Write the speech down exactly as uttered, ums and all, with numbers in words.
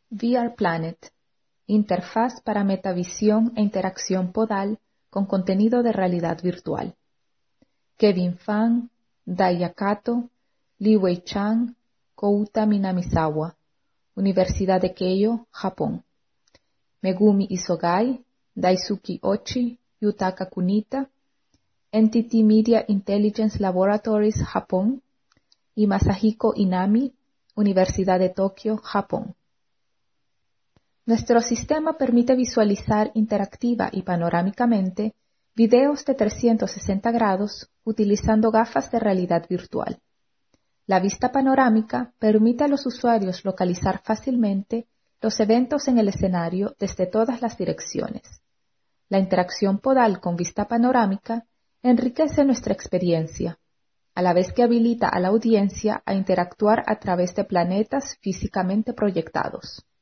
V R Planet, interfaz para metavisión e interacción podal con contenido de realidad virtual. Kevin Fan, Daiya Kato, Li Wei-Chang, Kouta Minamizawa, Universidad de Keio, Japón. Megumi Isogai, Daisuke Ochi, Yutaka Kunita, Entity Media Intelligence Laboratories, Japón, y Masahiko Inami, Universidad de Tokio, Japón. Nuestro sistema permite visualizar interactiva y panorámicamente videos de trescientos sesenta grados utilizando gafas de realidad virtual. La vista panorámica permite a los usuarios localizar fácilmente los eventos en el escenario desde todas las direcciones. La interacción podal con vista panorámica enriquece nuestra experiencia, a la vez que habilita a la audiencia a interactuar a través de planetas físicamente proyectados.